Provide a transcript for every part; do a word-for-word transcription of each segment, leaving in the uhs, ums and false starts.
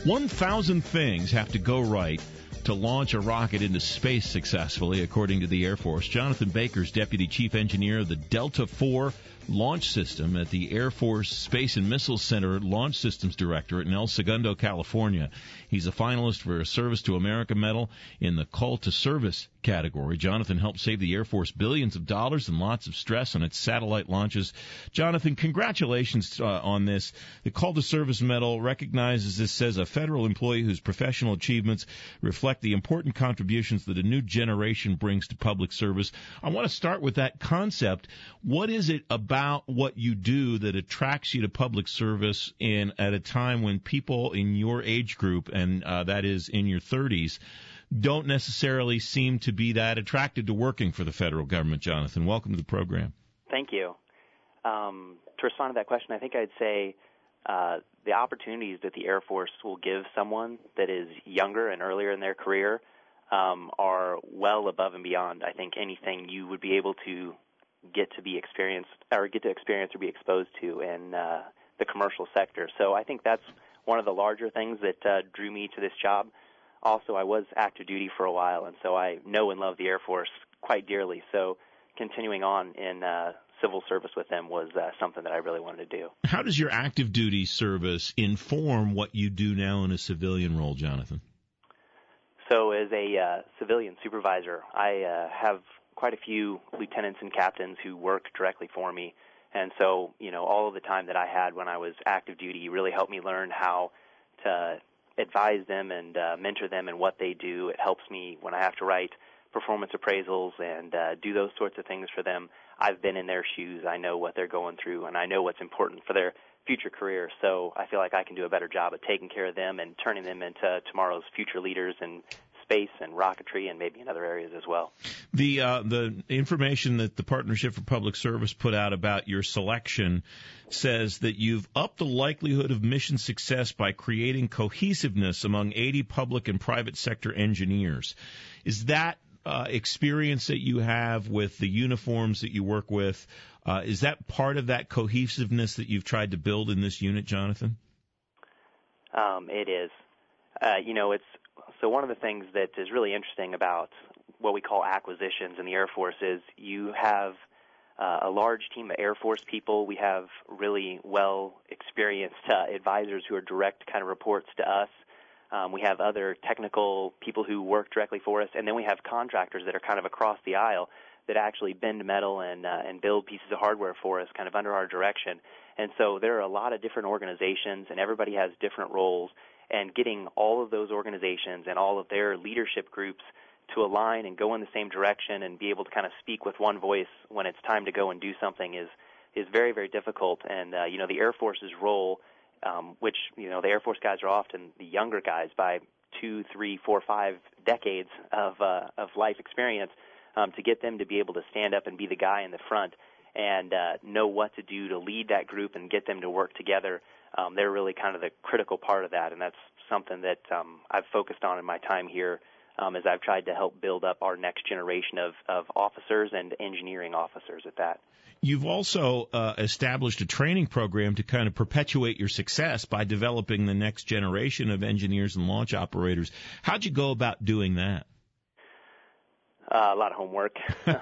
one thousand things have to go right to launch a rocket into space successfully, according to the Air Force. Jonathan Baker is Deputy Chief Engineer of the Delta four Launch System at the Air Force Space and Missile Center Launch Systems Directorate in El Segundo, California. He's a finalist for a Service to America Medal in the Call to Service category. Jonathan helped save the Air Force billions of dollars and lots of stress on its satellite launches. Jonathan, congratulations uh, on this. The Call to Service Medal recognizes this says a federal employee whose professional achievements reflect the important contributions that a new generation brings to public service. I want to start with that concept. What is it about what you do that attracts you to public service in at a time when people in your age group, and uh, that is in your thirties, don't necessarily seem to be that attracted to working for the federal government? Jonathan, welcome to the program. Thank you. Um, to respond to that question, I think I'd say uh, the opportunities that the Air Force will give someone that is younger and earlier in their career um, are well above and beyond, I think, anything you would be able to get to be experienced or get to experience or be exposed to in uh, the commercial sector. So I think that's one of the larger things that uh, drew me to this job. Also, I was active duty for a while, and so I know and love the Air Force quite dearly. So continuing on in uh, civil service with them was uh, something that I really wanted to do. How does your active duty service inform what you do now in a civilian role, Jonathan? So as a uh, civilian supervisor, I uh, have quite a few lieutenants and captains who work directly for me. And so, you know, all of the time that I had when I was active duty really helped me learn how to advise them and uh, mentor them in what they do. It helps me when I have to write performance appraisals and uh, do those sorts of things for them. I've been in their shoes. I know what they're going through, and I know what's important for their future career. So I feel like I can do a better job of taking care of them and turning them into tomorrow's future leaders in space and rocketry and maybe in other areas as well. The uh, the information that the Partnership for Public Service put out about your selection says that you've upped the likelihood of mission success by creating cohesiveness among eighty public and private sector engineers. Is that uh, experience that you have with the uniforms that you work with, uh, is that part of that cohesiveness that you've tried to build in this unit, Jonathan? Um, it is. Uh, you know, it's so one of the things that is really interesting about what we call acquisitions in the Air Force is you have uh, a large team of Air Force people. We have really well experienced uh, advisors who are direct kind of reports to us. Um, we have other technical people who work directly for us, and then we have contractors that are kind of across the aisle that actually bend metal and uh, and build pieces of hardware for us kind of under our direction. And so there are a lot of different organizations, and everybody has different roles, and getting all of those organizations and all of their leadership groups to align and go in the same direction and be able to kind of speak with one voice when it's time to go and do something is is very, very difficult. And, uh, you know, the Air Force's role, um, which, you know, the Air Force guys are often the younger guys by two, three, four, five decades of uh, of life experience, um, to get them to be able to stand up and be the guy in the front and uh, know what to do to lead that group and get them to work together. Um, they're really kind of the critical part of that, and that's something that um, I've focused on in my time here um, as I've tried to help build up our next generation of, of officers and engineering officers at that. You've also uh, established a training program to kind of perpetuate your success by developing the next generation of engineers and launch operators. How'd you go about doing that? Uh, a lot of homework.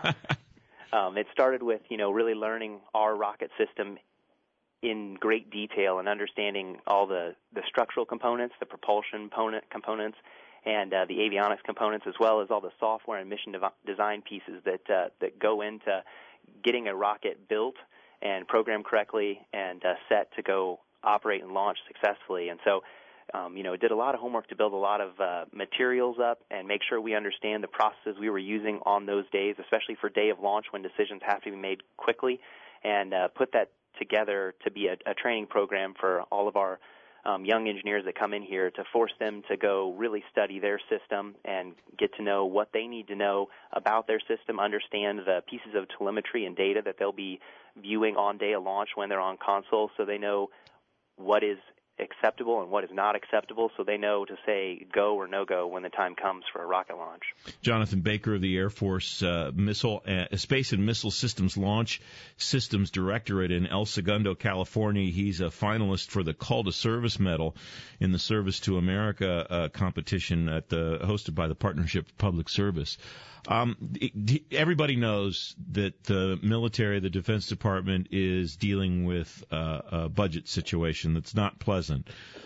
um, it started with, you know, really learning our rocket system in great detail and understanding all the, the structural components, the propulsion component, components, and uh, the avionics components, as well as all the software and mission dev- design pieces that uh, that go into getting a rocket built and programmed correctly and uh, set to go operate and launch successfully. And so, um, you know, did a lot of homework to build a lot of uh, materials up and make sure we understand the processes we were using on those days, especially for day of launch when decisions have to be made quickly, and uh, put that together to be a, a training program for all of our um, young engineers that come in here to force them to go really study their system and get to know what they need to know about their system, understand the pieces of telemetry and data that they'll be viewing on day of launch when they're on console, so they know what is acceptable and what is not acceptable, so they know to say go or no go when the time comes for a rocket launch. Jonathan Baker of the Air Force uh, Missile uh, Space and Missile Systems Launch Systems Directorate in El Segundo, California. He's a finalist for the Call to Service Medal in the Service to America uh, competition at the hosted by the Partnership for Public Service. Um, it, everybody knows that the military, the Defense Department, is dealing with uh, a budget situation that's not pleasant.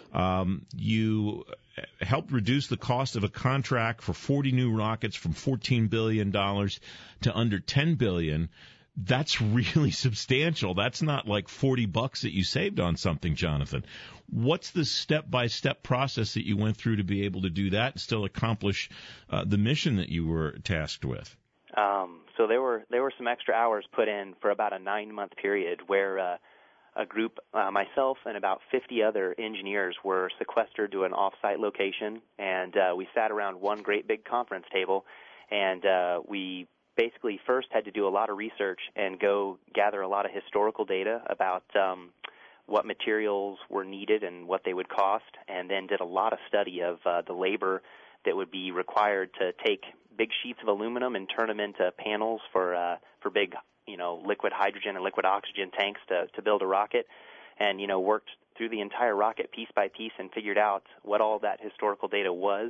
Um, you helped reduce the cost of a contract for forty new rockets from fourteen billion dollars to under ten billion dollars. That's really substantial. That's not like forty bucks that you saved on something, Jonathan. What's the step-by-step process that you went through to be able to do that and still accomplish uh, the mission that you were tasked with? Um, so there were there were some extra hours put in for about a nine-month period where uh, a group, uh, myself and about fifty other engineers, were sequestered to an off-site location, and uh, we sat around one great big conference table, and uh, we basically first had to do a lot of research and go gather a lot of historical data about um, what materials were needed and what they would cost, and then did a lot of study of uh, the labor that would be required to take big sheets of aluminum and turn them into panels for uh, for big, you know, liquid hydrogen and liquid oxygen tanks to, to build a rocket, and, you know, worked through the entire rocket piece by piece and figured out what all that historical data was.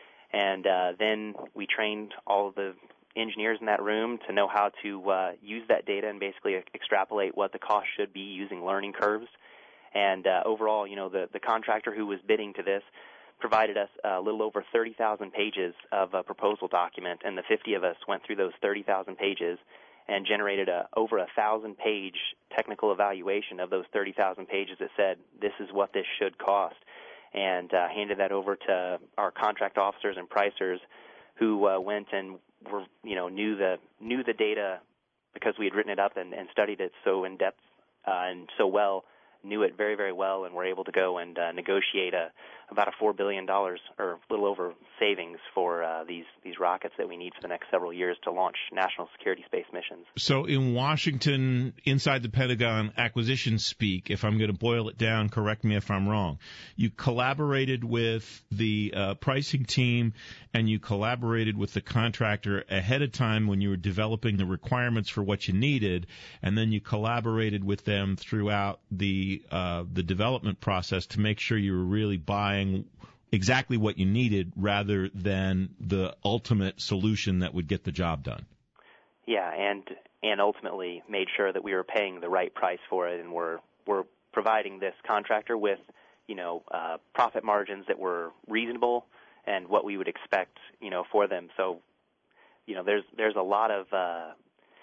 And uh, then we trained all of the engineers in that room to know how to uh, use that data and basically extrapolate what the cost should be using learning curves. And uh, overall, you know, the, the contractor who was bidding to this provided us a little over thirty thousand pages of a proposal document, and the fifty of us went through those thirty thousand pages and generated a, over a thousand-page technical evaluation of those thirty thousand pages that said, this is what this should cost, and uh, handed that over to our contract officers and pricers who uh, went and were, you know, knew the knew the data because we had written it up and, and studied it so in depth uh, and so well, knew it very, very well, and were able to go and uh, negotiate a, about a four billion dollars or a little over savings for uh, these, these rockets that we need for the next several years to launch national security space missions. So in Washington, inside the Pentagon, acquisition speak, if I'm going to boil it down, correct me if I'm wrong, you collaborated with the uh, pricing team and you collaborated with the contractor ahead of time when you were developing the requirements for what you needed, and then you collaborated with them throughout the uh, the development process to make sure you were really buying exactly what you needed rather than the ultimate solution that would get the job done. Yeah, and and ultimately made sure that we were paying the right price for it, and we're we're providing this contractor with, you know, uh, profit margins that were reasonable and what we would expect, you know, for them. So, you know, there's there's a lot of uh,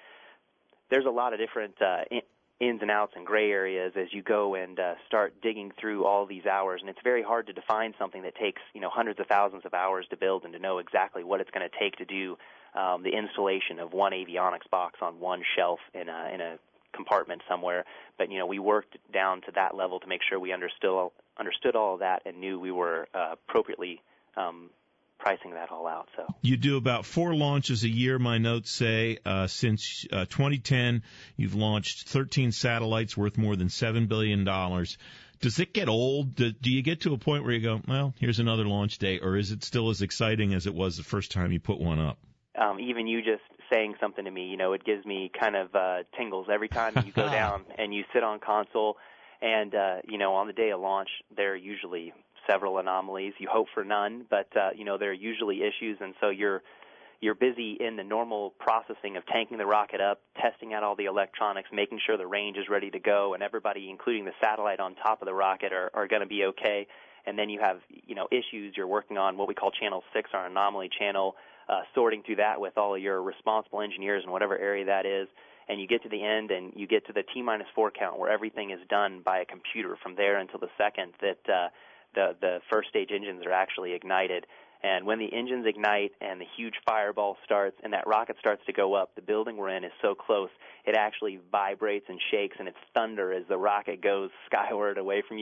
there's a lot of different uh, in, ins and outs and gray areas as you go and uh, start digging through all these hours, and it's very hard to define something that takes, you know, hundreds of thousands of hours to build and to know exactly what it's going to take to do um, the installation of one avionics box on one shelf in a, in a compartment somewhere. But, you know, we worked down to that level to make sure we understood understood all of that and knew we were uh, appropriately um, pricing that all out. So you do about four launches a year, my notes say. Uh, since uh, twenty ten, you've launched thirteen satellites worth more than seven billion dollars. Does it get old? Do, do you get to a point where you go, well, here's another launch day, or is it still as exciting as it was the first time you put one up? Um, even you just saying something to me, you know, it gives me kind of uh, tingles every time you go down and you sit on console. And, uh, you know, on the day of launch, there are usually several anomalies. You hope for none, but, uh, you know, there are usually issues, and so you're you're busy in the normal processing of tanking the rocket up, testing out all the electronics, making sure the range is ready to go, and everybody, including the satellite on top of the rocket, are, are going to be okay. And then you have, you know, issues. You're working on what we call Channel six, our anomaly channel, uh, sorting through that with all of your responsible engineers in whatever area that is. And you get to the end, and you get to the T minus four count where everything is done by a computer from there until the second that uh, the the first stage engines are actually ignited. And when the engines ignite and the huge fireball starts and that rocket starts to go up, the building we're in is so close, it actually vibrates and shakes, and it's thunder as the rocket goes skyward away from you.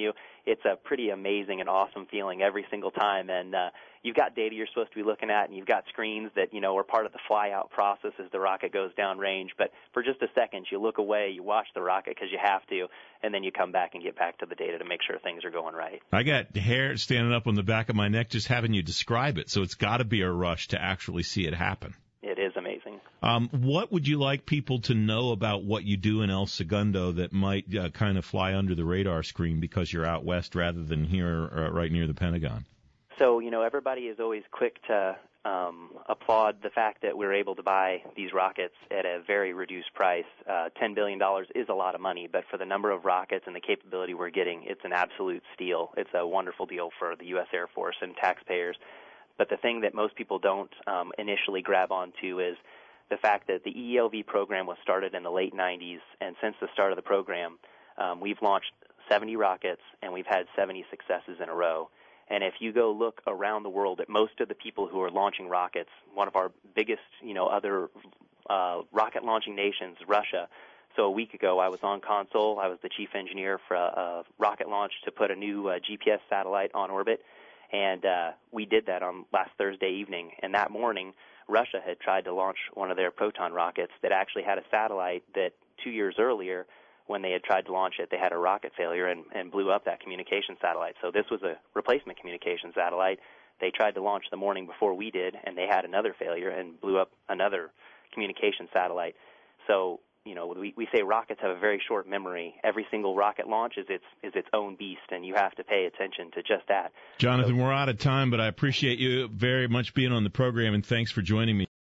it's a pretty amazing and awesome feeling every single time. And uh, you've got data you're supposed to be looking at, and you've got screens that, you know, are part of the fly-out process as the rocket goes down range. But for just a second, you look away, you watch the rocket because you have to, and then you come back and get back to the data to make sure things are going right. I got hair standing up on the back of my neck just having you describe it, so it's got to be a rush to actually see it happen. It is amazing. Um, what would you like people to know about what you do in El Segundo that might uh, kind of fly under the radar screen because you're out west rather than here uh, right near the Pentagon? So, you know, everybody is always quick to um, applaud the fact that we're able to buy these rockets at a very reduced price. Uh, ten billion dollars is a lot of money, but for the number of rockets and the capability we're getting, it's an absolute steal. It's a wonderful deal for the U S Air Force and taxpayers. But the thing that most people don't um, initially grab onto is the fact that the E L V program was started in the late nineties, and since the start of the program, um, we've launched seventy rockets, and we've had seventy successes in a row. And if you go look around the world at most of the people who are launching rockets, one of our biggest, you know, other uh, rocket launching nations, Russia. So a week ago, I was on console. I was the chief engineer for a, a rocket launch to put a new uh, G P S satellite on orbit. And uh, we did that on last Thursday evening. And that morning, Russia had tried to launch one of their Proton rockets that actually had a satellite that two years earlier, when they had tried to launch it, they had a rocket failure and, and blew up that communication satellite. So this was a replacement communication satellite. They tried to launch the morning before we did, and they had another failure and blew up another communication satellite. So, you know, we, we say rockets have a very short memory. Every single rocket launch is its is its own beast, and you have to pay attention to just that. Jonathan, so, we're out of time, but I appreciate you very much being on the program, and thanks for joining me.